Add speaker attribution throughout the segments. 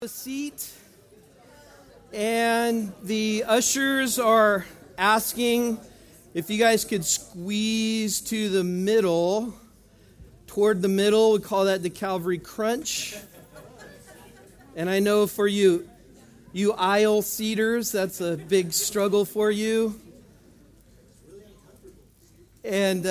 Speaker 1: A seat, and the ushers are asking if you guys could squeeze to the middle, toward the middle. We call that the Calvary Crunch. And I know for you aisle seaters, that's a big struggle for you. And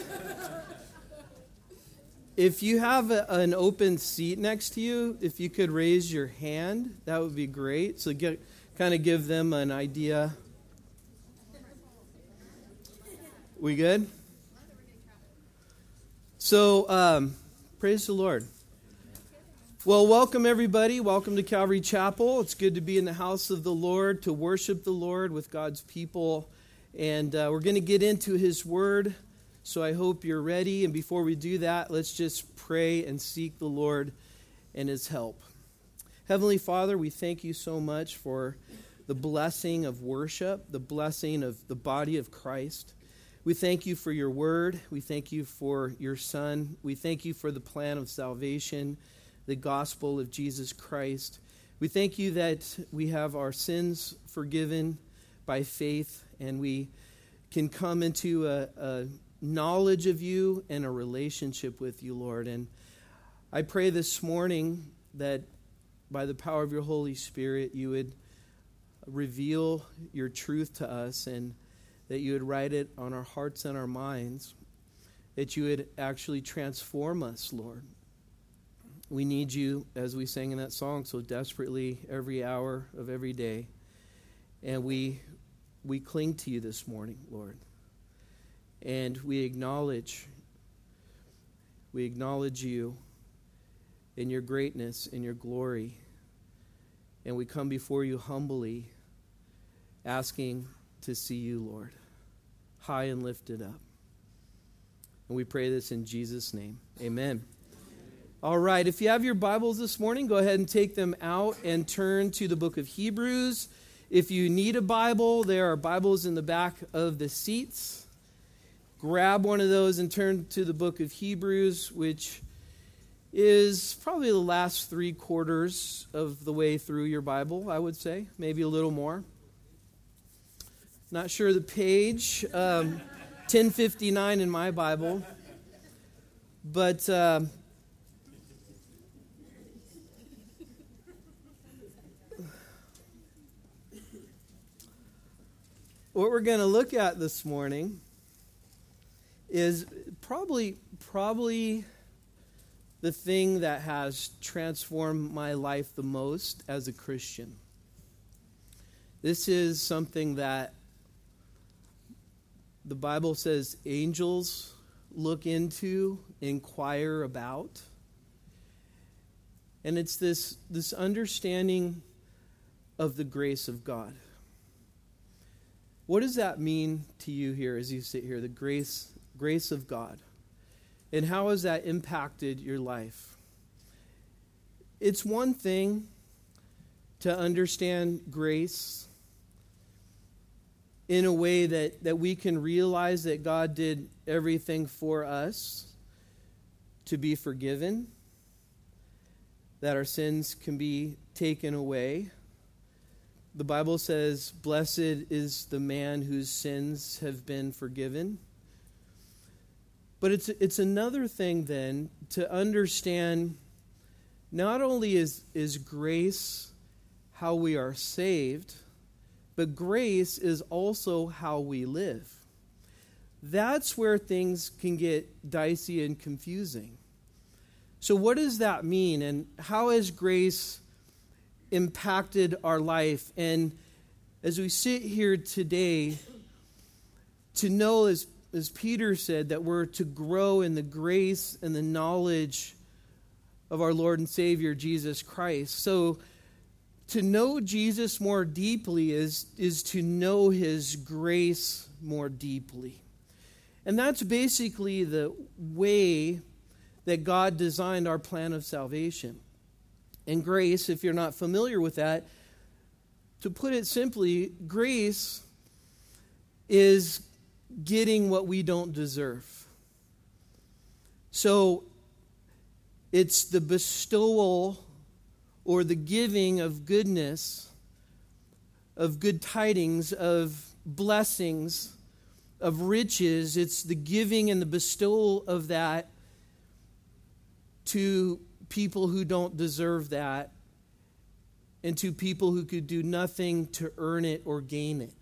Speaker 1: if you have an open seat next to you, if you could raise your hand, that would be great. So kind of give them an idea. We good? So, praise the Lord. Well, welcome everybody. Welcome to Calvary Chapel. It's good to be in the house of the Lord, to worship the Lord with God's people. And we're going to get into His Word. So I hope you're ready. And before we do that, let's just pray and seek the Lord and His help. Heavenly Father, we thank you so much for the blessing of worship, the blessing of the body of Christ. We thank you for your word. We thank you for your Son. We thank you for the plan of salvation, the gospel of Jesus Christ. We thank you that we have our sins forgiven by faith, and we can come into a knowledge of you and a relationship with you, Lord. And I pray this morning that by the power of your Holy Spirit, you would reveal your truth to us, and that you would write it on our hearts and our minds, that you would actually transform us, Lord. We need you, as we sang in that song, so desperately every hour of every day. And we cling to you this morning, Lord. And we acknowledge you in your greatness, in your glory. And we come before you humbly, asking to see you, Lord, high and lifted up. And we pray this in Jesus' name. Amen. All right, if you have your Bibles this morning, go ahead and take them out and turn to the book of Hebrews. If you need a Bible, there are Bibles in the back of the seats. Grab one of those and turn to the book of Hebrews, which is probably the last 3/4 of the way through your Bible, I would say. Maybe a little more. Not sure the page. 1059 in my Bible. But what we're going to look at this morning is probably the thing that has transformed my life the most as a Christian. This is something that the Bible says angels look into, inquire about. And it's this understanding of the grace of God. What does that mean to you here as you sit here, the grace of God? And how has that impacted your life? It's one thing to understand grace in a way that we can realize that God did everything for us to be forgiven, that our sins can be taken away. The Bible says, blessed is the man whose sins have been forgiven. But it's another thing then to understand not only is grace how we are saved, but grace is also how we live. That's where things can get dicey and confusing. So what does that mean, and how has grace impacted our life? And as we sit here today, to know, as Peter said, that we're to grow in the grace and the knowledge of our Lord and Savior, Jesus Christ. So to know Jesus more deeply is to know His grace more deeply. And that's basically the way that God designed our plan of salvation. And grace, if you're not familiar with that, to put it simply, grace is getting what we don't deserve. So it's the bestowal or the giving of goodness, of good tidings, of blessings, of riches. It's the giving and the bestowal of that to people who don't deserve that, and to people who could do nothing to earn it or gain it.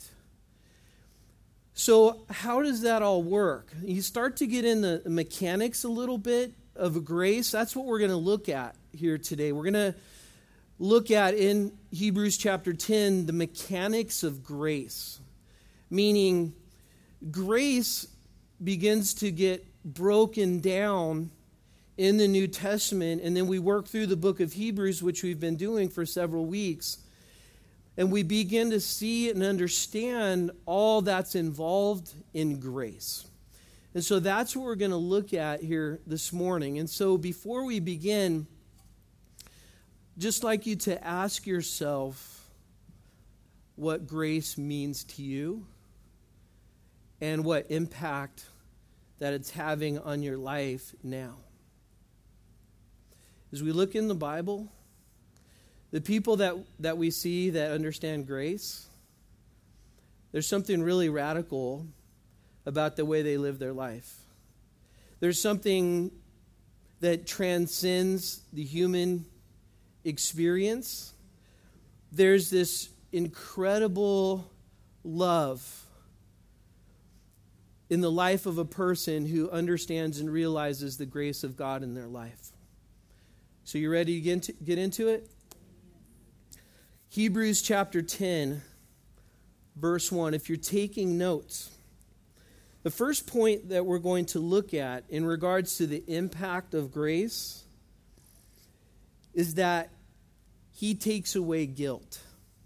Speaker 1: So how does that all work? You start to get in the mechanics a little bit of grace. That's what we're going to look at here today. We're going to look at in Hebrews chapter 10 the mechanics of grace, meaning grace begins to get broken down in the New Testament, and then we work through the book of Hebrews, which we've been doing for several weeks, and we begin to see and understand all that's involved in grace. And so that's what we're going to look at here this morning. And so before we begin, just like you to ask yourself what grace means to you and what impact that it's having on your life now. As we look in the Bible, the people that we see that understand grace, there's something really radical about the way they live their life. There's something that transcends the human experience. There's this incredible love in the life of a person who understands and realizes the grace of God in their life. So you ready to get into it? Hebrews chapter 10, verse 1. If you're taking notes, the first point that we're going to look at in regards to the impact of grace is that he takes away guilt.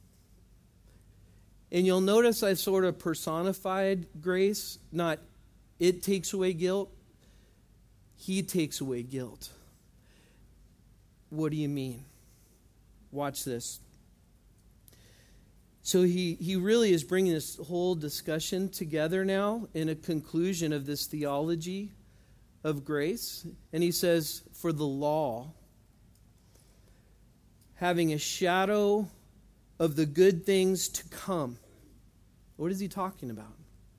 Speaker 1: And you'll notice I've sort of personified grace, not it takes away guilt, he takes away guilt. What do you mean? Watch this. So he really is bringing this whole discussion together now in a conclusion of this theology of grace. And he says, for the law, having a shadow of the good things to come. What is he talking about?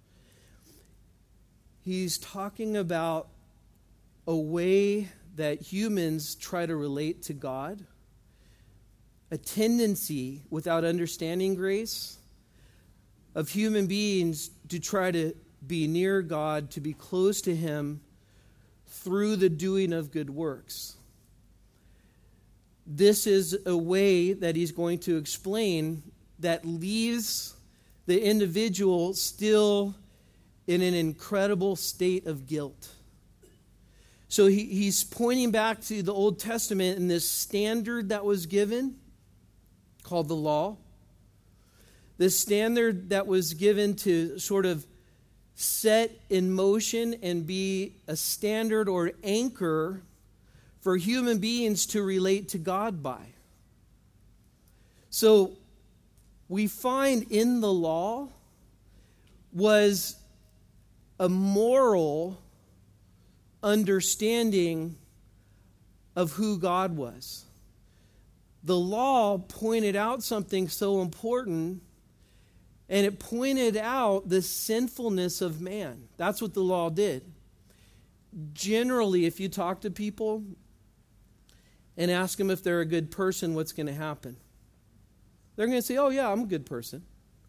Speaker 1: He's talking about a way that humans try to relate to God, a tendency, without understanding grace, of human beings to try to be near God, to be close to Him through the doing of good works. This is a way that he's going to explain that leaves the individual still in an incredible state of guilt. So he's pointing back to the Old Testament and this standard that was given, called the law. This standard that was given to sort of set in motion and be a standard or anchor for human beings to relate to God by. So we find in the law was a moral understanding of who God was. The law pointed out something so important, and it pointed out the sinfulness of man. That's what the law did. Generally, if you talk to people and ask them if they're a good person, what's going to happen? They're going to say, oh yeah, I'm a good person.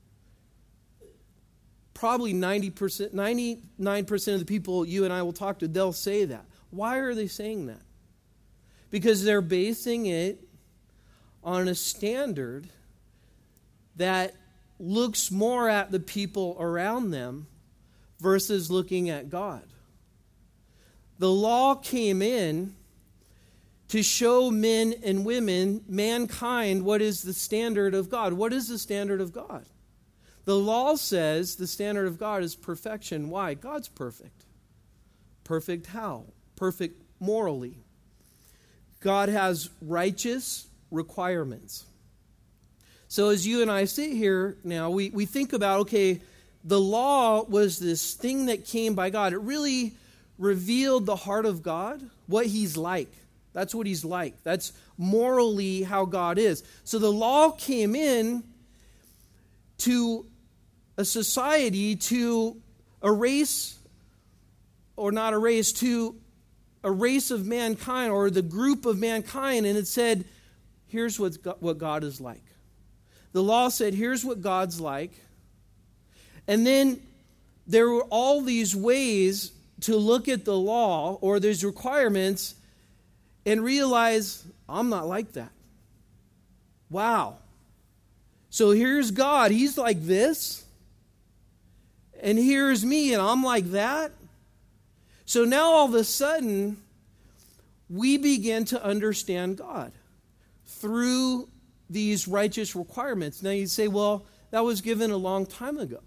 Speaker 1: Probably 99% of the people you and I will talk to, they'll say that. Why are they saying that? Because they're basing it on a standard that looks more at the people around them versus looking at God. The law came in to show men and women, mankind, what is the standard of God. What is the standard of God? The law says the standard of God is perfection. Why? God's perfect. Perfect how? Perfect morally. God has righteous requirements. So as you and I sit here now, we think about, okay, the law was this thing that came by God. It really revealed the heart of God, what He's like. That's what he's like. That's morally how God is. So the law came in to a society to erase, or not erase, to a race of mankind, or the group of mankind, and it said, here's what God is like. The law said, here's what God's like. And then there were all these ways to look at the law, or these requirements, and realize, I'm not like that. Wow. So here's God. He's like this. And here's me, and I'm like that. So now all of a sudden, we begin to understand God through these righteous requirements. Now you say, well, that was given a long time ago.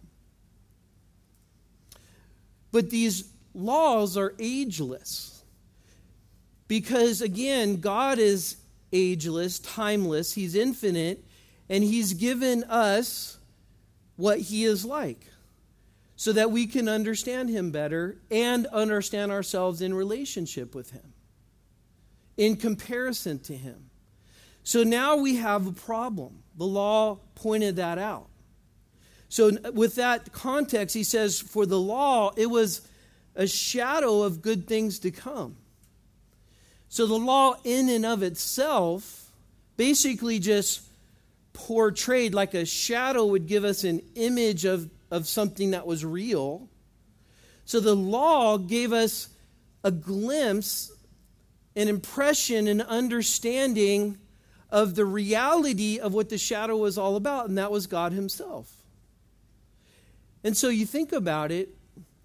Speaker 1: But these laws are ageless. Because again, God is ageless, timeless, He's infinite, and He's given us what He is like, so that we can understand Him better and understand ourselves in relationship with Him, in comparison to Him. So now we have a problem. The law pointed that out. So with that context, he says, for the law, it was a shadow of good things to come. So the law in and of itself basically just portrayed, like a shadow would give us an image of something that was real. So the law gave us a glimpse, an impression, an understanding of the reality of what the shadow was all about, and that was God Himself. And so you think about it,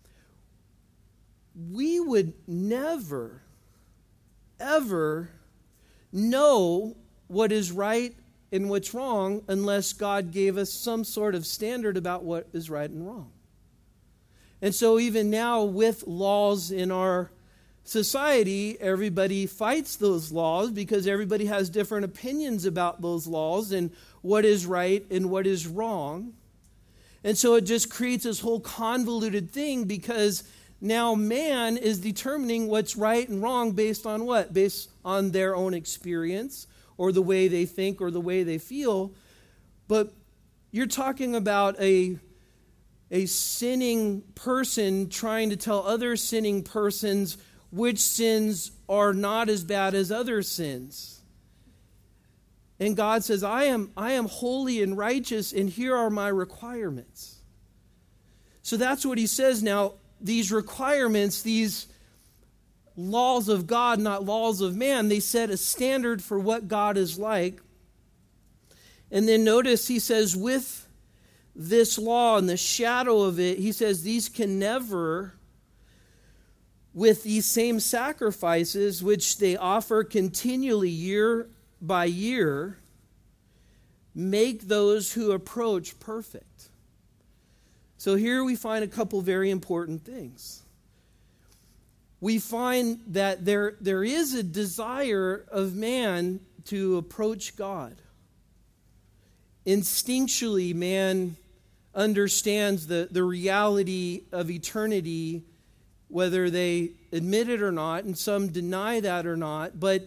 Speaker 1: we would never, ever know what is right and what's wrong unless God gave us some sort of standard about what is right and wrong. And so even now with laws in our society, everybody fights those laws because everybody has different opinions about those laws and what is right and what is wrong. And so it just creates this whole convoluted thing, because now man is determining what's right and wrong based on what? Based on their own experience, or the way they think, or the way they feel. But you're talking about a sinning person trying to tell other sinning persons which sins are not as bad as other sins. And God says, I am holy and righteous, and here are my requirements. So that's what he says now. These requirements, these laws of God, not laws of man, they set a standard for what God is like. And then notice he says, with this law and the shadow of it, he says these can never, with these same sacrifices which they offer continually year by year, make those who approach perfect. So here we find a couple very important things. We find that there is a desire of man to approach God. Instinctually, man understands the reality of eternity, whether they admit it or not, and some deny that or not. But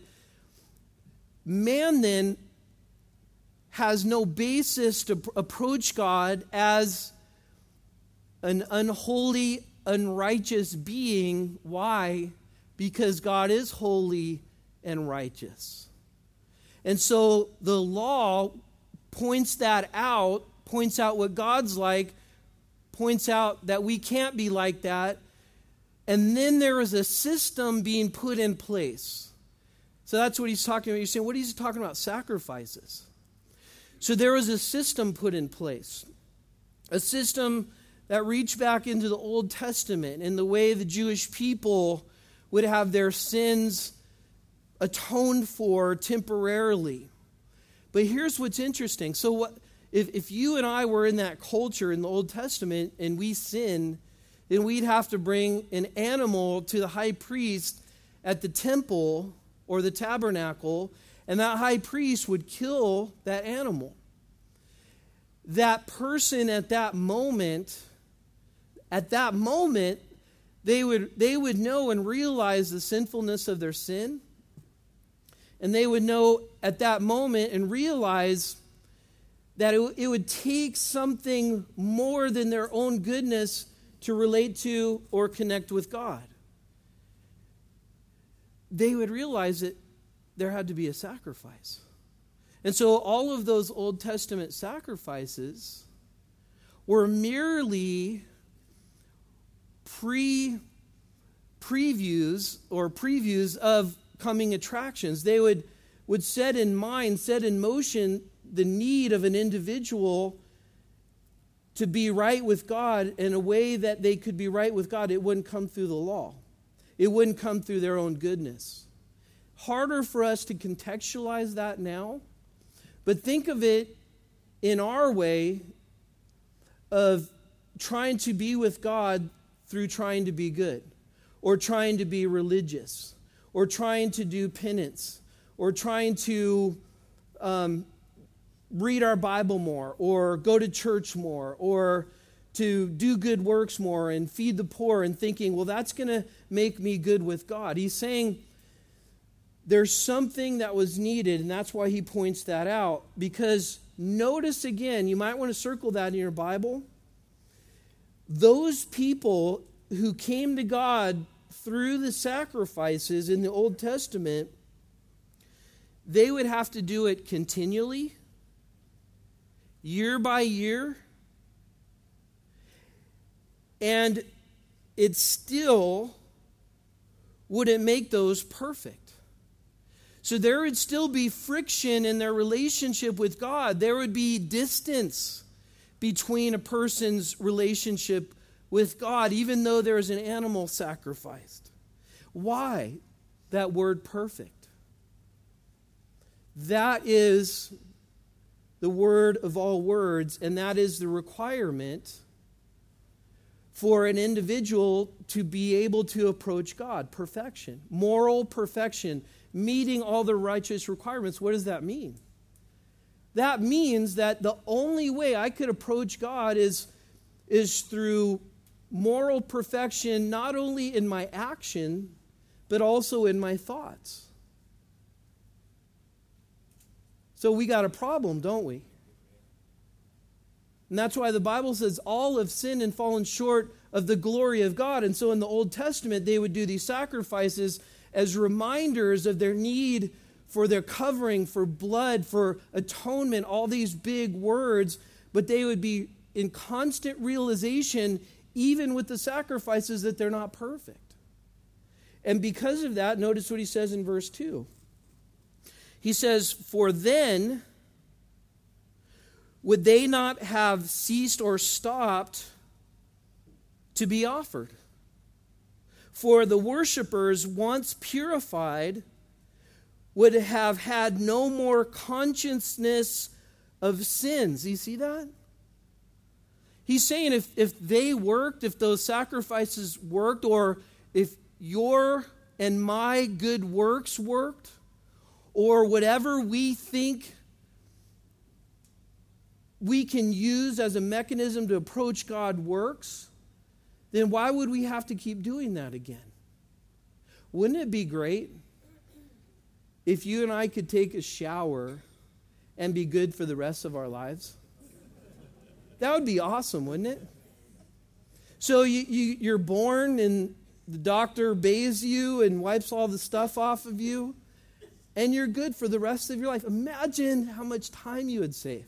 Speaker 1: man then has no basis to approach God as an unholy, unrighteous being. Why? Because God is holy and righteous. And so the law points that out, points out what God's like, points out that we can't be like that. And then there is a system being put in place. So that's what he's talking about. You're saying, what is he talking about? Sacrifices. So there was a system put in place. A system that reached back into the Old Testament in the way the Jewish people would have their sins atoned for temporarily. But here's what's interesting. So what if you and I were in that culture in the Old Testament and we sinned, then we'd have to bring an animal to the high priest at the temple or the tabernacle, and that high priest would kill that animal. That person at that moment, they would know and realize the sinfulness of their sin, And they would know at that moment and realize that it would take something more than their own goodness to relate to or connect with God. They would realize that there had to be a sacrifice. And so all of those Old Testament sacrifices were merely previews of coming attractions. They would set in motion the need of an individual to be right with God in a way that they could be right with God. It wouldn't come through the law. It wouldn't come through their own goodness. Harder for us to contextualize that now, but think of it in our way of trying to be with God through trying to be good, or trying to be religious, or trying to do penance, or trying to read our Bible more, or go to church more, or to do good works more and feed the poor, and thinking, well, that's going to make me good with God. He's saying there's something that was needed, and that's why he points that out. Because notice again, you might want to circle that in your Bible. Those people who came to God through the sacrifices in the Old Testament, they would have to do it continually, year by year, and it still wouldn't make those perfect. So there would still be friction in their relationship with God. There would be distance between a person's relationship with God, even though there is an animal sacrificed. Why that word perfect? That is the word of all words, and that is the requirement for an individual to be able to approach God. Perfection, moral perfection, meeting all the righteous requirements. What does that mean? That means that the only way I could approach God is through moral perfection, not only in my action, but also in my thoughts. So we got a problem, don't we? And that's why the Bible says all have sinned and fallen short of the glory of God. And so in the Old Testament, they would do these sacrifices as reminders of their need for their covering, for blood, for atonement, all these big words, but they would be in constant realization, even with the sacrifices, that they're not perfect. And because of that, notice what he says in verse 2. He says, "For then would they not have ceased or stopped to be offered? For the worshipers, once purified, would have had no more consciousness of sins." You see that? He's saying if they worked, if those sacrifices worked, or if your and my good works worked, or whatever we think we can use as a mechanism to approach God works, then why would we have to keep doing that again? Wouldn't it be great if you and I could take a shower and be good for the rest of our lives? That would be awesome, wouldn't it? So you're born and the doctor bathes you and wipes all the stuff off of you, and you're good for the rest of your life. Imagine how much time you would save.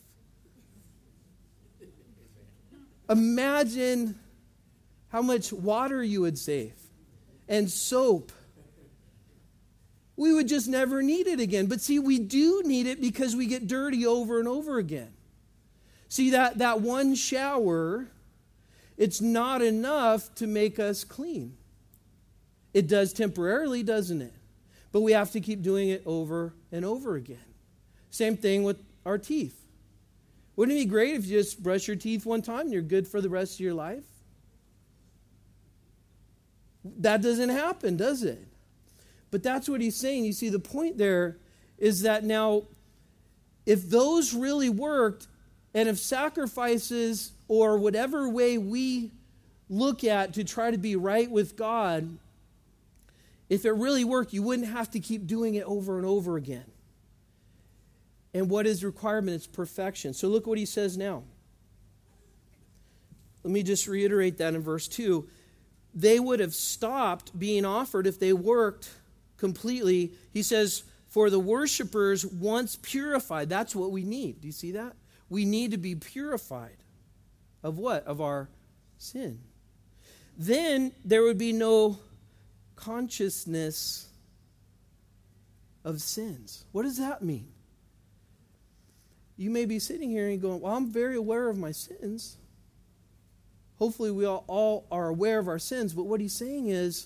Speaker 1: Imagine how much water you would save and soap. We would just never need it again. But see, we do need it because we get dirty over and over again. See, that one shower, it's not enough to make us clean. It does temporarily, doesn't it? But we have to keep doing it over and over again. Same thing with our teeth. Wouldn't it be great if you just brush your teeth one time and you're good for the rest of your life? That doesn't happen, does it? But that's what he's saying. You see, the point there is that now, if those really worked, and if sacrifices or whatever way we look at to try to be right with God, If it really worked, you wouldn't have to keep doing it over and over again. And what is the requirement? It's perfection. So look what he says now. Let me just reiterate that in verse 2. They would have stopped being offered if they worked completely. He says, for the worshipers once purified. That's what we need. Do you see that? We need to be purified. Of what? Of our sin. Then there would be no consciousness of sins. What does that mean? You may be sitting here and going, well, I'm very aware of my sins. Hopefully we all are aware of our sins, but what he's saying is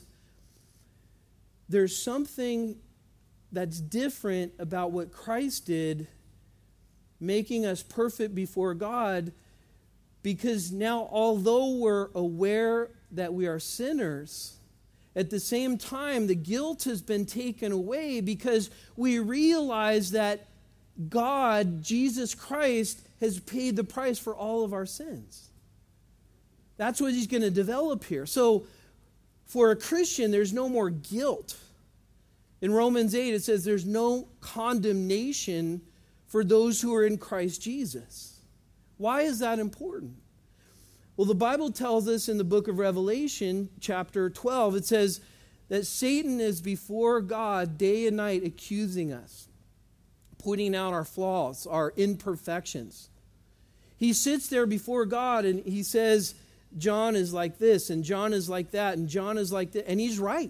Speaker 1: there's something that's different about what Christ did, making us perfect before God, because now although we're aware that we are sinners, at the same time the guilt has been taken away because we realize that God, Jesus Christ, has paid the price for all of our sins. That's what he's going to develop here. So for a Christian, there's no more guilt. In Romans 8, it says there's no condemnation for those who are in Christ Jesus. Why is that important? Well, the Bible tells us in the book of Revelation, chapter 12, it says that Satan is before God day and night accusing us, pointing out our flaws, our imperfections. He sits there before God and he says, John is like this, and John is like that, and John is like that, and he's right.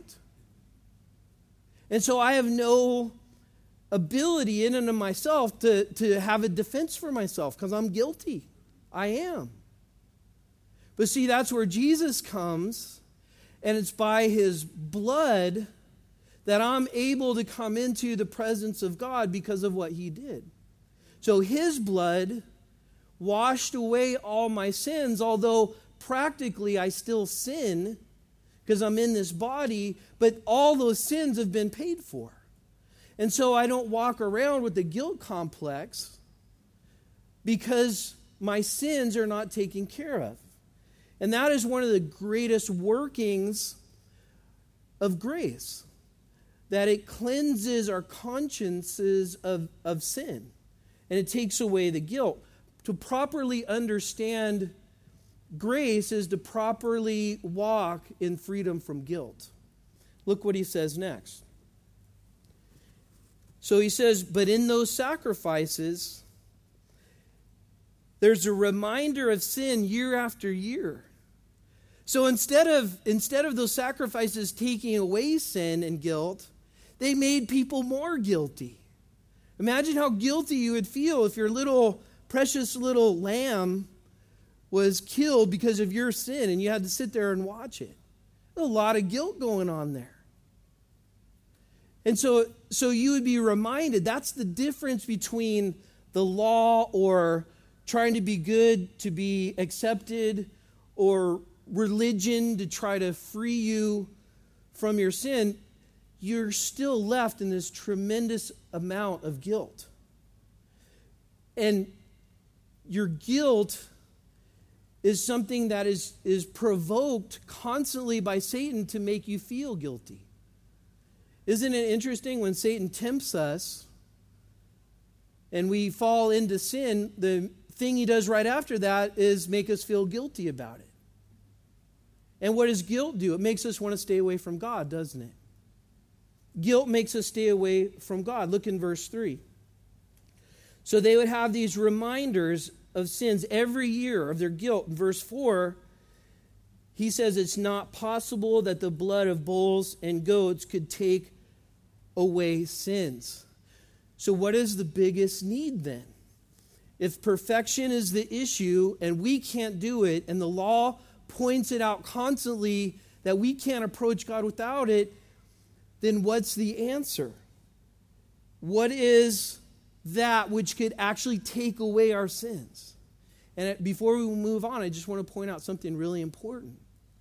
Speaker 1: And so I have no ability in and of myself to have a defense for myself because I'm guilty. I am. But see, that's where Jesus comes, and it's by his blood that I'm able to come into the presence of God because of what he did. So his blood washed away all my sins, although practically I still sin because I'm in this body, but all those sins have been paid for. And so I don't walk around with the guilt complex because my sins are not taken care of. And that is one of the greatest workings of grace, that it cleanses our consciences of sin, and it takes away the guilt. To properly understand grace is to properly walk in freedom from guilt. Look what he says next. So he says, but in those sacrifices, there's a reminder of sin year after year. So instead of those sacrifices taking away sin and guilt, they made people more guilty. Imagine how guilty you would feel if your little precious little lamb was killed because of your sin and you had to sit there and watch it. There's a lot of guilt going on there. And so you would be reminded, that's the difference between the law or trying to be good to be accepted, or religion to try to free you from your sin. You're still left in this tremendous amount of guilt. And your guilt is something that is provoked constantly by Satan to make you feel guilty. Isn't it interesting when Satan tempts us and we fall into sin, the thing he does right after that is make us feel guilty about it. And what does guilt do? It makes us want to stay away from God, doesn't it? Guilt makes us stay away from God. Look in verse 3. So they would have these reminders of sins every year of their guilt. In verse 4, he says it's not possible that the blood of bulls and goats could take away sins. So what is the biggest need then? If perfection is the issue and we can't do it, and the law points it out constantly that we can't approach God without it, then what's the answer? What is that which could actually take away our sins? And before we move on, I just want to point out something really important.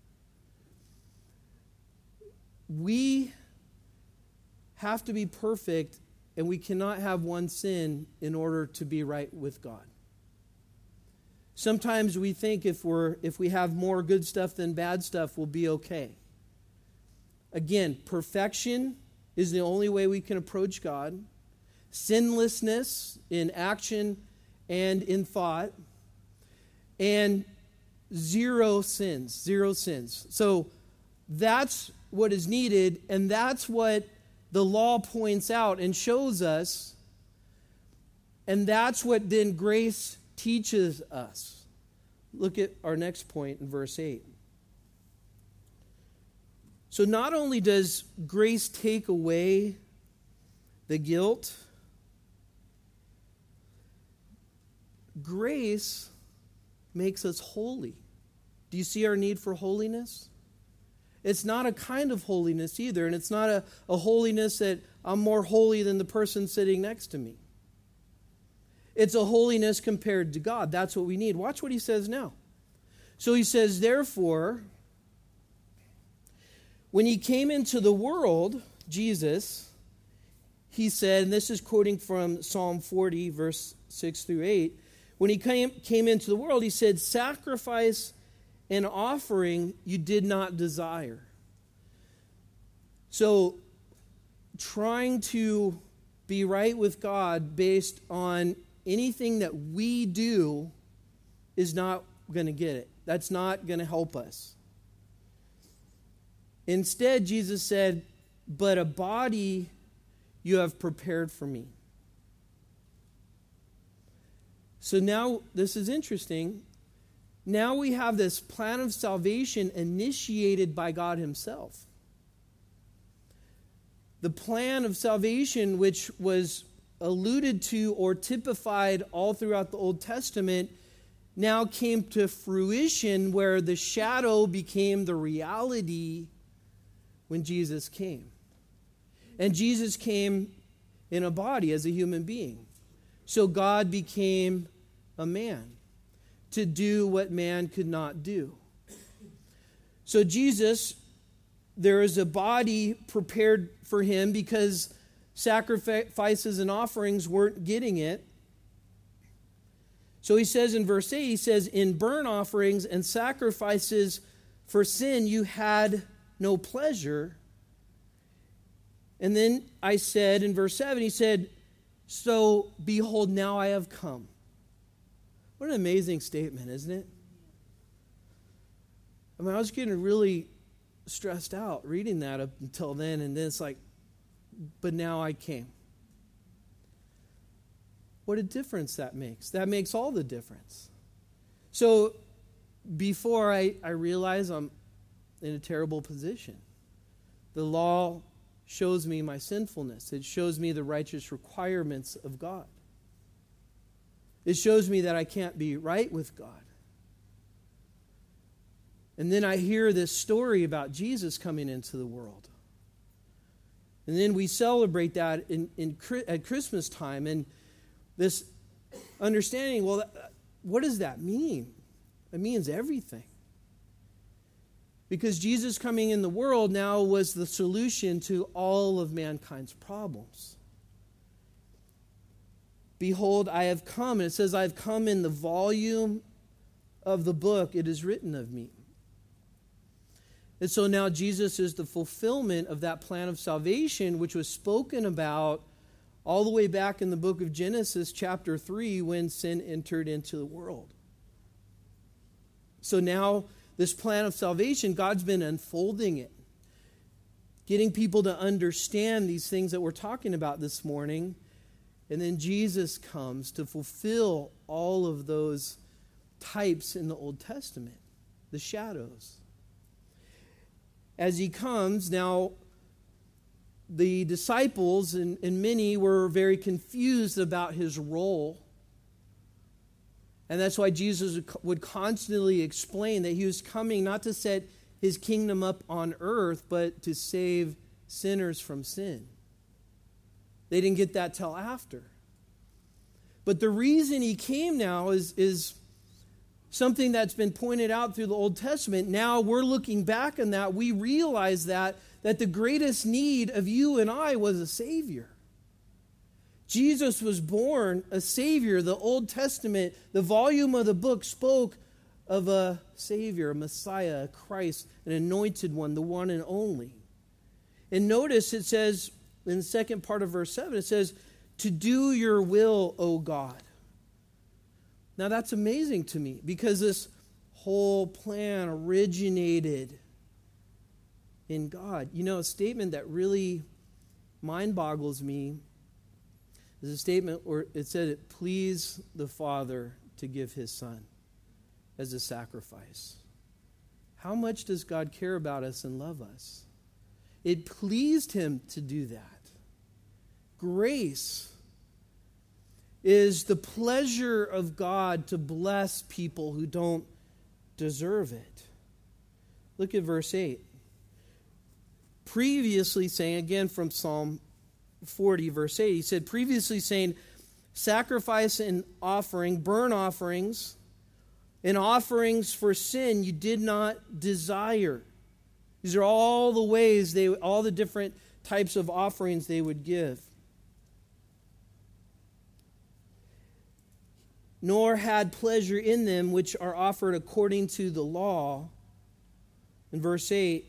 Speaker 1: We have to be perfect, and we cannot have one sin in order to be right with God. Sometimes we think if we have more good stuff than bad stuff, we'll be okay. Again, perfection is the only way we can approach God. Sinlessness in action and in thought. And zero sins. So that's what is needed, and that's what the law points out and shows us. And that's what then grace teaches us. Look at our next point in verse 8. So not only does grace take away the guilt, grace makes us holy. Do you see our need for holiness? It's not a kind of holiness either, and it's not a holiness that I'm more holy than the person sitting next to me. It's a holiness compared to God. That's what we need. Watch what he says now. So he says, therefore, when he came into the world, Jesus, he said, and this is quoting from Psalm 40, verse 6 through 8, when he came into the world, he said, sacrifice and offering you did not desire. So, trying to be right with God based on anything that we do is not going to get it. That's not going to help us. Instead, Jesus said, but a body you have prepared for me. So now, this is interesting. Now we have this plan of salvation initiated by God himself. The plan of salvation, which was alluded to or typified all throughout the Old Testament, now came to fruition where the shadow became the reality when Jesus came. And Jesus came in a body as a human being. So God became a man to do what man could not do. So Jesus, there is a body prepared for him because sacrifices and offerings weren't getting it. So he says in verse 8, he says, in burnt offerings and sacrifices for sin you had no pleasure. And then I said in verse 7, he said, so behold, now I have come. What an amazing statement, isn't it? I mean, I was getting really stressed out reading that up until then, and then it's like, but now I came. What a difference that makes. That makes all the difference. So before I realize I'm in a terrible position, the law shows me my sinfulness. It shows me the righteous requirements of God. It shows me that I can't be right with God. And then I hear this story about Jesus coming into the world. And then we celebrate that at Christmas time. And this understanding, well, what does that mean? It means everything. Because Jesus coming in the world now was the solution to all of mankind's problems. Behold, I have come. And it says, I have come in the volume of the book. It is written of me. And so now Jesus is the fulfillment of that plan of salvation, which was spoken about all the way back in the book of Genesis, chapter 3, when sin entered into the world. So now, this plan of salvation, God's been unfolding it, getting people to understand these things that we're talking about this morning. And then Jesus comes to fulfill all of those types in the Old Testament, the shadows. As he comes, now the disciples and many were very confused about his role. And that's why Jesus would constantly explain that he was coming not to set his kingdom up on earth, but to save sinners from sin. They didn't get that till after. But the reason he came now is something that's been pointed out through the Old Testament. Now we're looking back on that. We realize that the greatest need of you and I was a Savior. Jesus was born a Savior. The Old Testament, the volume of the book spoke of a Savior, a Messiah, a Christ, an anointed one, the one and only. And notice it says, in the second part of verse 7, it says, to do your will, O God. Now that's amazing to me, because this whole plan originated in God. You know, a statement that really mind boggles me is a statement where it said it pleased the Father to give his Son as a sacrifice. How much does God care about us and love us? It pleased him to do that. Grace is the pleasure of God to bless people who don't deserve it. Look at verse 8. Previously saying, again from Psalm 40, verse 8, he said, previously saying, sacrifice and offering, burnt offerings, and offerings for sin you did not desire. These are all the ways, all the different types of offerings they would give. Nor had pleasure in them which are offered according to the law. In verse 8,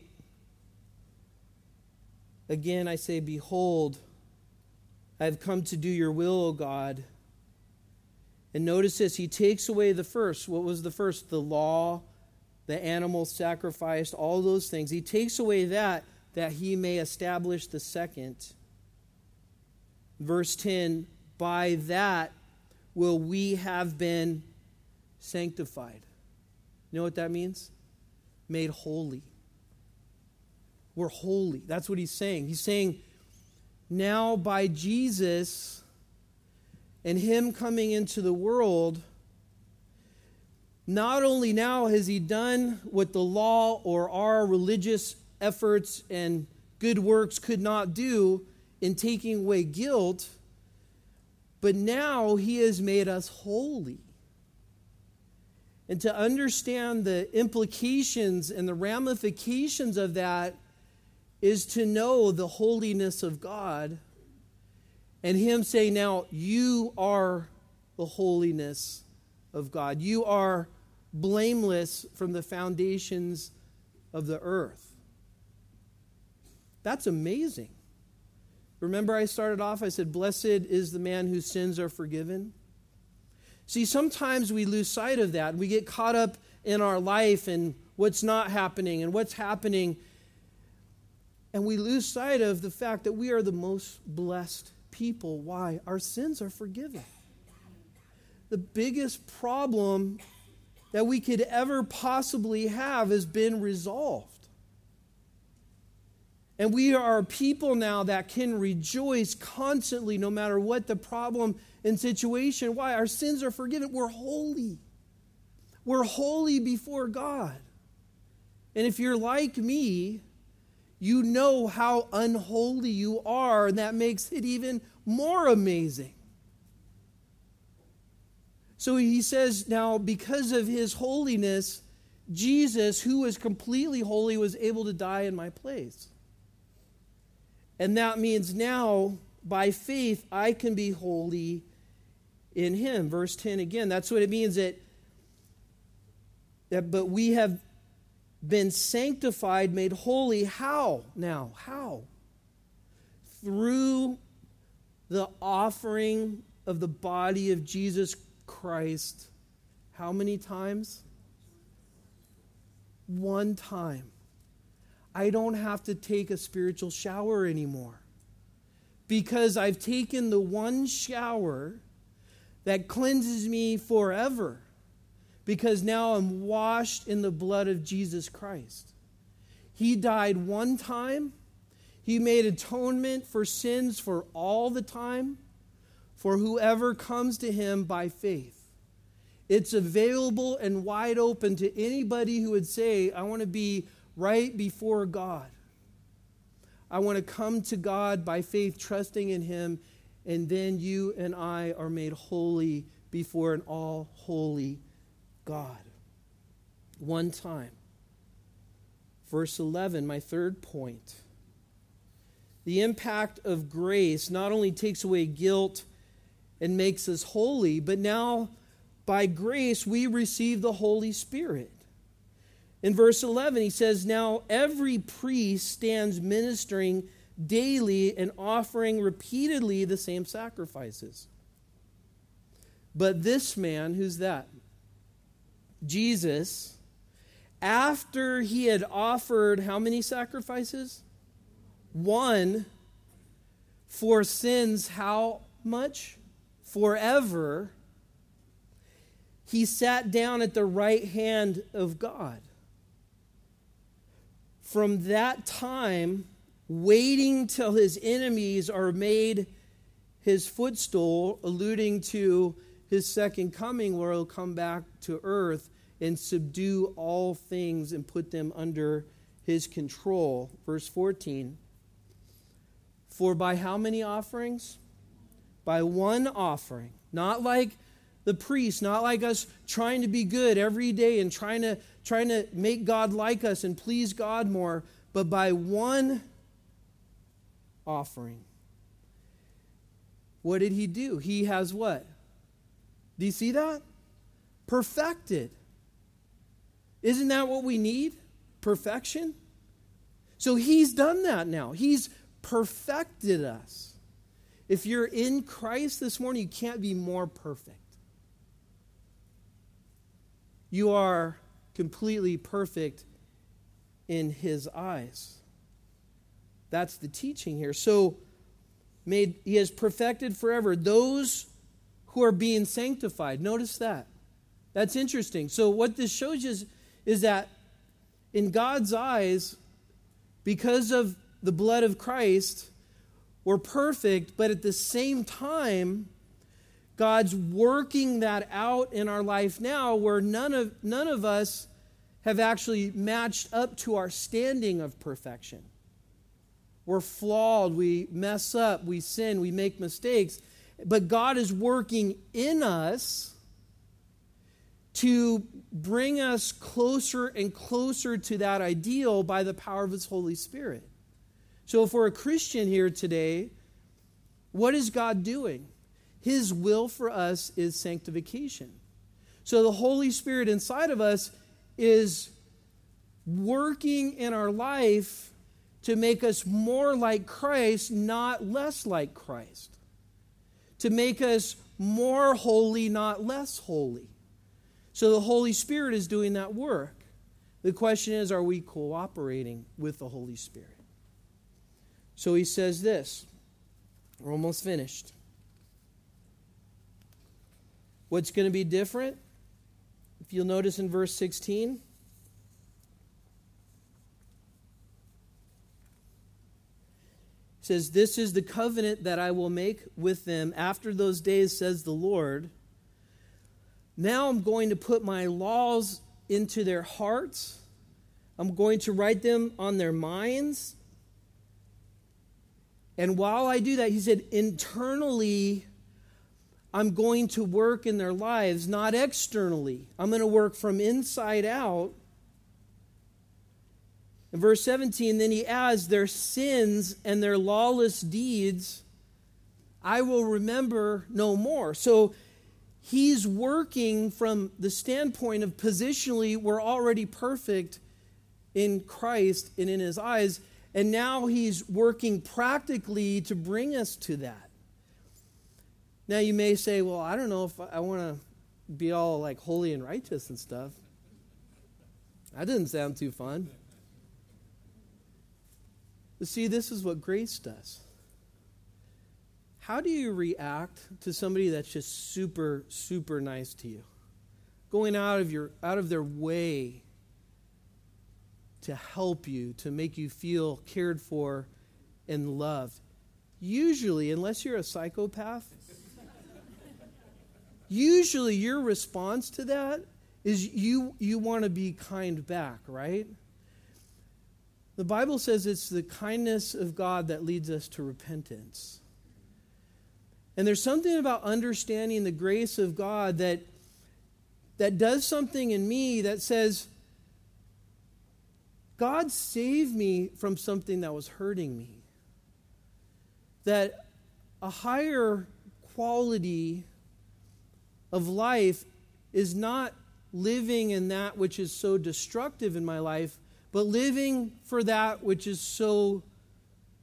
Speaker 1: again I say, behold, I have come to do your will, O God. And notice this, he takes away the first. What was the first? The law, the animal sacrificed, all those things. He takes away that he may establish the second. Verse 10, by that will we have been sanctified. You know what that means? Made holy. We're holy. That's what he's saying. He's saying, now by Jesus and him coming into the world, not only now has he done what the law or our religious efforts and good works could not do in taking away guilt, but now he has made us holy. And to understand the implications and the ramifications of that is to know the holiness of God and him saying, now you are the holiness of God. You are blameless from the foundations of the earth. That's amazing. Remember I started off, I said, blessed is the man whose sins are forgiven. See, sometimes we lose sight of that. We get caught up in our life and what's not happening and what's happening. And we lose sight of the fact that we are the most blessed people. Why? Our sins are forgiven. The biggest problem that we could ever possibly have has been resolved. And we are a people now that can rejoice constantly no matter what the problem and situation. Why? Our sins are forgiven. We're holy. We're holy before God. And if you're like me, you know how unholy you are, and that makes it even more amazing. So he says now, because of his holiness, Jesus, who was completely holy, was able to die in my place. And that means now, by faith, I can be holy in him. Verse 10 again, that's what it means that but we have been sanctified, made holy. How now? How? Through the offering of the body of Jesus Christ. How many times? One time. I don't have to take a spiritual shower anymore, because I've taken the one shower that cleanses me forever, because now I'm washed in the blood of Jesus Christ. He died one time. He made atonement for sins for all the time, for whoever comes to him by faith. It's available and wide open to anybody who would say, I want to be right before God. I want to come to God by faith, trusting in him, and then you and I are made holy before an all-holy God. One time. Verse 11, my third point. The impact of grace not only takes away guilt and makes us holy, but now by grace we receive the Holy Spirit. In verse 11, he says, now every priest stands ministering daily and offering repeatedly the same sacrifices. But this man, who's that? Jesus, after he had offered how many sacrifices? One for sins, how much? Forever. He sat down at the right hand of God. From that time, waiting till his enemies are made his footstool, alluding to his second coming, where he'll come back to earth and subdue all things and put them under his control. Verse 14. For by how many offerings? By one offering. Not like the priest, not like us trying to be good every day and trying to make God like us and please God more, but by one offering. What did he do? He has what? Do you see that? Perfected. Isn't that what we need? Perfection? So he's done that now. He's perfected us. If you're in Christ this morning, you can't be more perfect. You are completely perfect in his eyes. That's the teaching here. So he has perfected forever those who are being sanctified. Notice that. That's interesting. So what this shows you is that in God's eyes, because of the blood of Christ, we're perfect, but at the same time, God's working that out in our life now where none of us have actually matched up to our standing of perfection. We're flawed, we mess up, we sin, we make mistakes, but God is working in us to bring us closer and closer to that ideal by the power of his Holy Spirit. So if we're a Christian here today, what is God doing? His will for us is sanctification. So the Holy Spirit inside of us is working in our life to make us more like Christ, not less like Christ. To make us more holy, not less holy. So the Holy Spirit is doing that work. The question is, are we cooperating with the Holy Spirit? So he says this. We're almost finished. What's going to be different? If you'll notice in verse 16. It says, this is the covenant that I will make with them after those days, says the Lord. Now I'm going to put my laws into their hearts. I'm going to write them on their minds. And while I do that, he said, internally, I'm going to work in their lives, not externally. I'm going to work from inside out. In verse 17, then he adds, their sins and their lawless deeds, I will remember no more. So he's working from the standpoint of positionally, we're already perfect in Christ and in his eyes. And now he's working practically to bring us to that. Now you may say, well, I don't know if I want to be all like holy and righteous and stuff. That didn't sound too fun. But see, this is what grace does. How do you react to somebody that's just super, super nice to you? Going out of their way to help you, to make you feel cared for and loved. Usually, unless you're a psychopath, usually your response to that is you want to be kind back, right? The Bible says it's the kindness of God that leads us to repentance. And there's something about understanding the grace of God that does something in me that says, God saved me from something that was hurting me. That a higher quality of life is not living in that which is so destructive in my life, but living for that which is so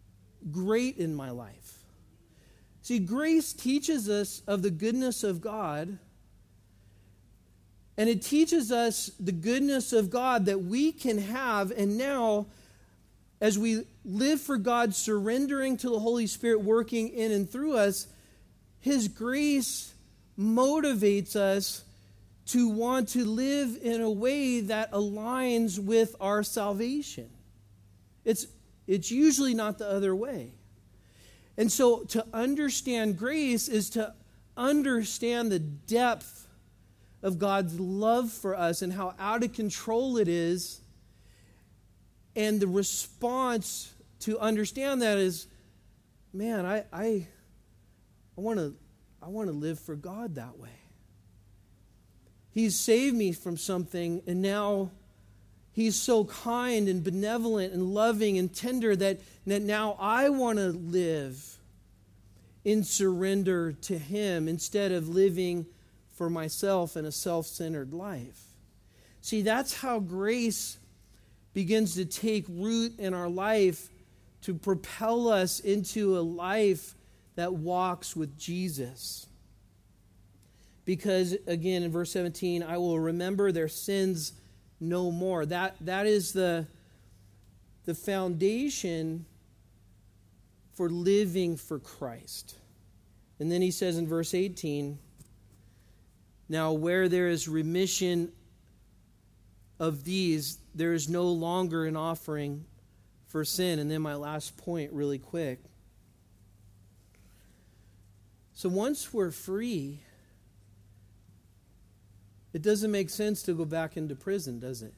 Speaker 1: great in my life. See, grace teaches us of the goodness of God, and it teaches us the goodness of God that we can have. And now, as we live for God, surrendering to the Holy Spirit working in and through us, His grace motivates us to want to live in a way that aligns with our salvation. It's usually not the other way. And so to understand grace is to understand the depth of God's love for us and how out of control it is. And the response to understand that is, man, I want to live for God that way. He's saved me from something, and now He's so kind and benevolent and loving and tender that now I want to live in surrender to Him instead of living for myself in a self-centered life. See, that's how grace begins to take root in our life to propel us into a life that walks with Jesus. Because, again, in verse 17, I will remember their sins no more. That is the foundation for living for Christ. And then he says in verse 18, now where there is remission of these, there is no longer an offering for sin. And then my last point really quick. So once we're free, it doesn't make sense to go back into prison, does it?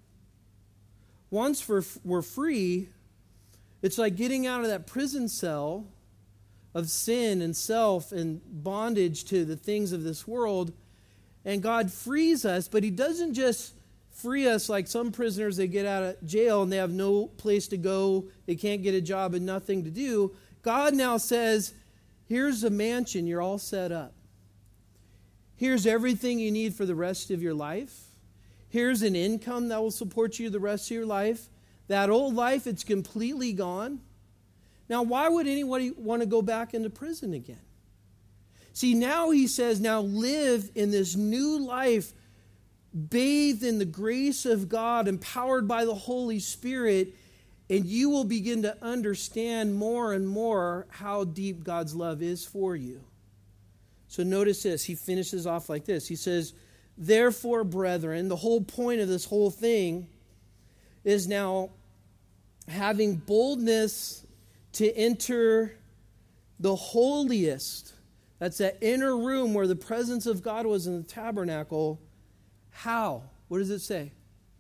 Speaker 1: Once we're free, it's like getting out of that prison cell of sin and self and bondage to the things of this world, and God frees us, but He doesn't just free us like some prisoners. They get out of jail and they have no place to go, they can't get a job and nothing to do. God now says, here's a mansion, you're all set up. Here's everything you need for the rest of your life. Here's an income that will support you the rest of your life. That old life, it's completely gone. Now, why would anybody want to go back into prison again? See, now He says, now live in this new life, bathed in the grace of God, empowered by the Holy Spirit, and you will begin to understand more and more how deep God's love is for you. So notice this. He finishes off like this. He says, therefore, brethren, the whole point of this whole thing is now having boldness to enter the holiest. That's that inner room where the presence of God was in the tabernacle. How? What does it say?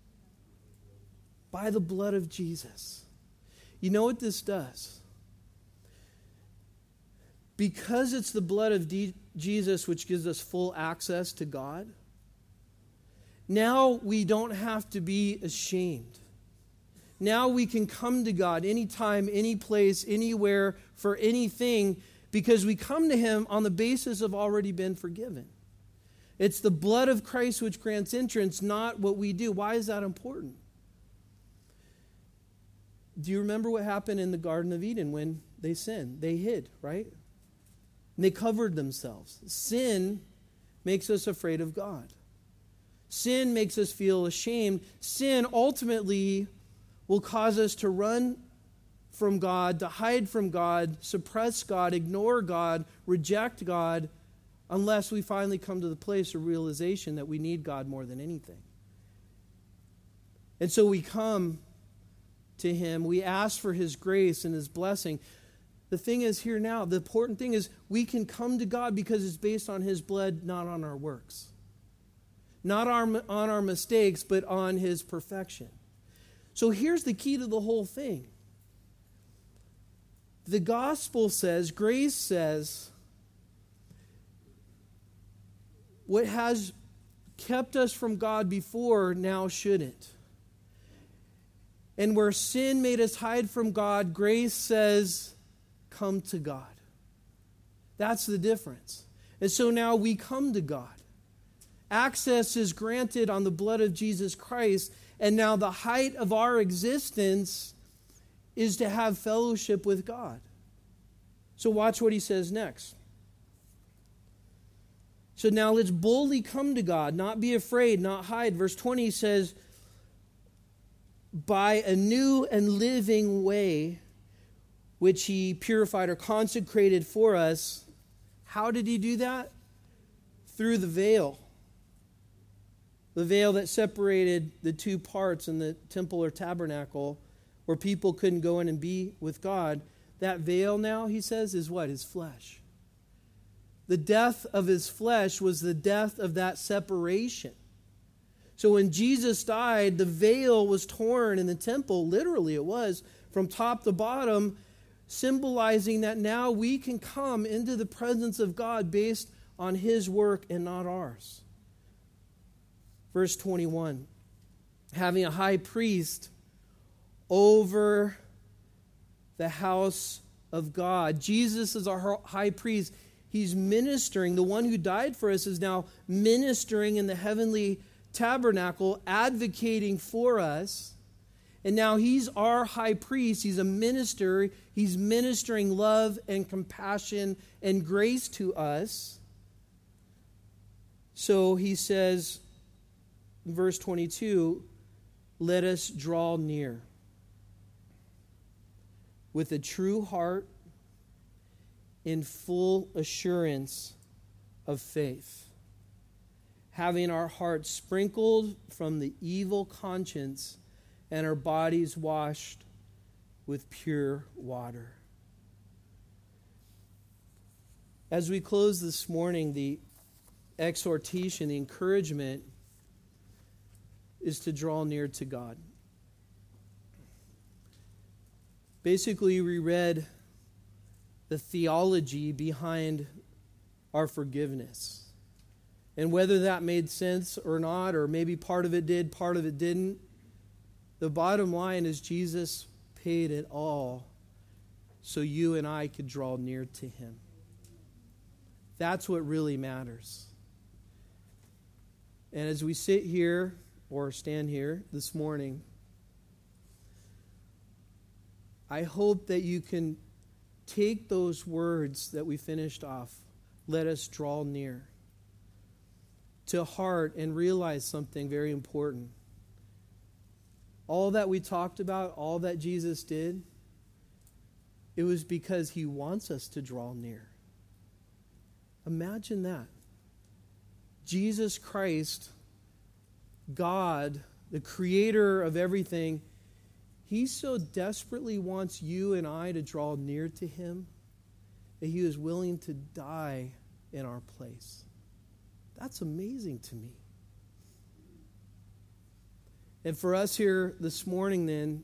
Speaker 1: By the blood of Jesus. You know what this does? Because it's the blood of Jesus which gives us full access to God, now we don't have to be ashamed. Now we can come to God anytime, any place, anywhere, for anything, because we come to Him on the basis of already been forgiven. It's the blood of Christ which grants entrance, not what we do. Why is that important? Do you remember what happened in the Garden of Eden when they sinned? They hid, right? And they covered themselves. Sin makes us afraid of God. Sin makes us feel ashamed. Sin ultimately will cause us to run from God, to hide from God, suppress God, ignore God, reject God, unless we finally come to the place of realization that we need God more than anything. And so we come to Him. We ask for His grace and His blessing. The thing is here now, the important thing is we can come to God because it's based on His blood, not on our works. Not on our mistakes, but on His perfection. So here's the key to the whole thing. The gospel says, grace says, what has kept us from God before now shouldn't. And where sin made us hide from God, grace says, come to God. That's the difference. And so now we come to God. Access is granted on the blood of Jesus Christ, and now the height of our existence is to have fellowship with God. So watch what he says next. So now let's boldly come to God, not be afraid, not hide. Verse 20 says, by a new and living way, which he purified or consecrated for us. How did he do that? Through the veil. The veil that separated the two parts in the temple or tabernacle, where people couldn't go in and be with God. That veil now, he says, is what? His flesh. The death of his flesh was the death of that separation. So when Jesus died, the veil was torn in the temple. Literally it was, from top to bottom, symbolizing that now we can come into the presence of God based on his work and not ours. Verse 21, having a high priest over the house of God. Jesus is our high priest. He's ministering. The one who died for us is now ministering in the heavenly tabernacle, advocating for us. And now he's our high priest. He's a minister. He's ministering love and compassion and grace to us. So he says, in verse 22, let us draw near with a true heart in full assurance of faith, having our hearts sprinkled from the evil conscience and our bodies washed with pure water. As we close this morning, the exhortation, the encouragement is to draw near to God. Basically, we read the theology behind our forgiveness. And whether that made sense or not, or maybe part of it did, part of it didn't, the bottom line is Jesus paid it all so you and I could draw near to him. That's what really matters. And as we sit here or stand here this morning, I hope that you can take those words that we finished off, let us draw near, to heart and realize something very important. All that we talked about, all that Jesus did, it was because he wants us to draw near. Imagine that. Jesus Christ, God, the creator of everything, he so desperately wants you and I to draw near to him that he was willing to die in our place. That's amazing to me. And for us here this morning then,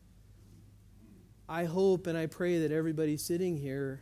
Speaker 1: I hope and I pray that everybody sitting here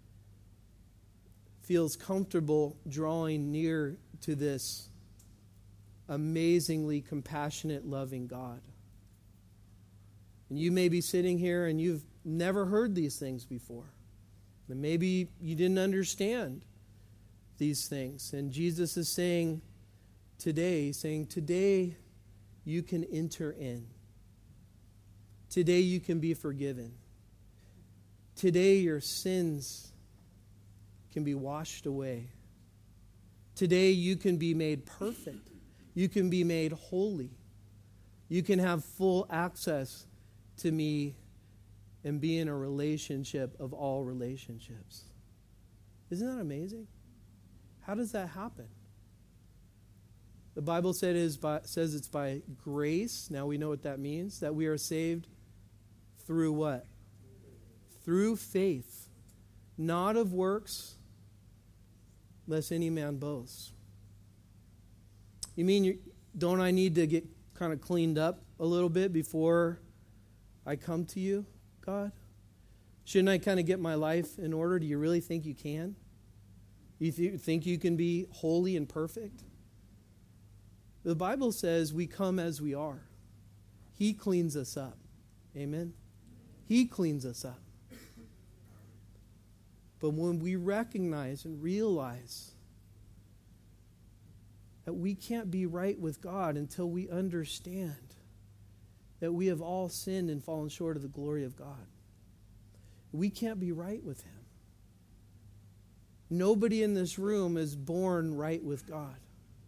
Speaker 1: feels comfortable drawing near to this amazingly compassionate, loving God. And you may be sitting here and you've never heard these things before. And maybe you didn't understand these things. And Jesus is saying today you can enter in. Today you can be forgiven. Today your sins can be washed away. Today you can be made perfect. You can be made holy. You can have full access to me and be in a relationship of all relationships. Isn't that amazing? How does that happen? The Bible says it's by grace. Now we know what that means, that we are saved through what? Through faith, not of works, lest any man boasts. You mean, don't I need to get kind of cleaned up a little bit before I come to you, God? Shouldn't I kind of get my life in order? Do you really think you can? You think you can be holy and perfect? The Bible says we come as we are. He cleans us up. Amen? He cleans us up. But when we recognize and realize that we can't be right with God until we understand that we have all sinned and fallen short of the glory of God. We can't be right with him. Nobody in this room is born right with God.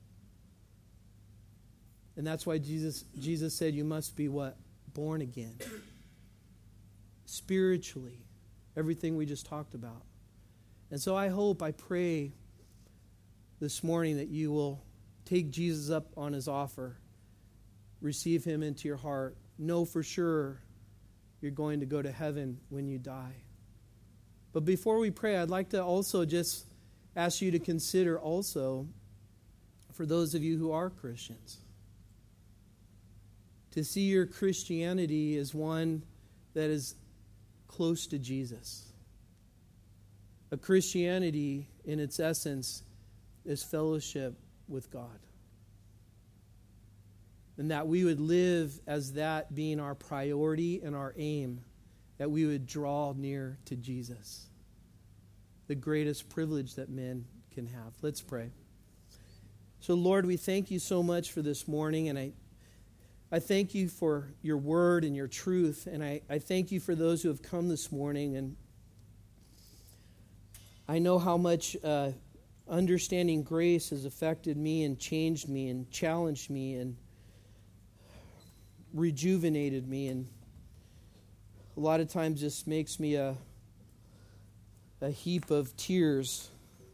Speaker 1: And that's why Jesus said you must be what? Born again. Spiritually. Everything we just talked about. And so I pray this morning that you will take Jesus up on his offer. Receive him into your heart. Know for sure you're going to go to heaven when you die. But before we pray, I'd like to also just ask you to consider also, for those of you who are Christians, to see your Christianity as one that is close to Jesus. A Christianity, in its essence, is fellowship with God. And that we would live as that being our priority and our aim, that we would draw near to Jesus. The greatest privilege that men can have. Let's pray. So, Lord, we thank you so much for this morning, and I thank you for your word and your truth, and I thank you for those who have come this morning, and I know how much understanding grace has affected me and changed me and challenged me and rejuvenated me, and a lot of times just makes me a heap of tears.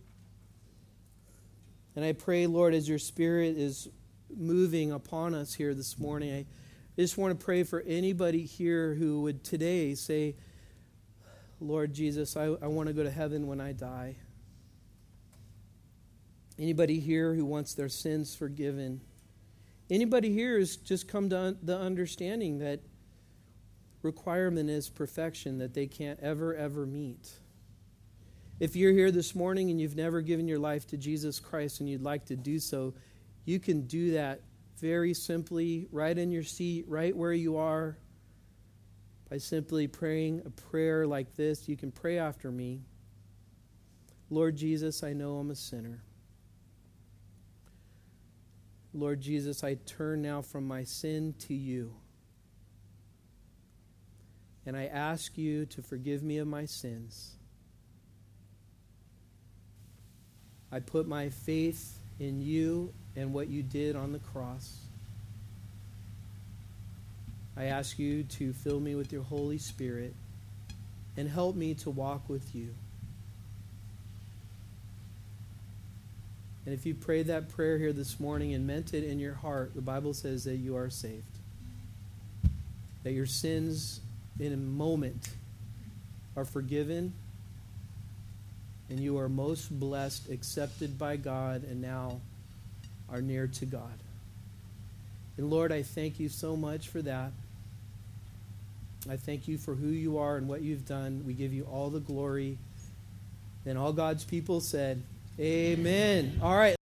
Speaker 1: And I pray, Lord, as your Spirit is moving upon us here this morning, I just want to pray for anybody here who would today say, Lord Jesus, I want to go to heaven when I die. Anybody here who wants their sins forgiven. Anybody here has just come to the understanding that requirement is perfection that they can't ever meet. If you're here this morning and you've never given your life to Jesus Christ and you'd like to do so, you can do that very simply, right in your seat, right where you are, by simply praying a prayer like this. You can pray after me. Lord Jesus, I know I'm a sinner. Lord Jesus, I turn now from my sin to you. And I ask you to forgive me of my sins. I put my faith in you and what you did on the cross. I ask you to fill me with your Holy Spirit and help me to walk with you. And if you prayed that prayer here this morning and meant it in your heart, the Bible says that you are saved. That your sins in a moment are forgiven, and you are most blessed, accepted by God, and now are near to God. And Lord, I thank you so much for that. I thank you for who you are and what you've done. We give you all the glory. And all God's people said, amen. All right.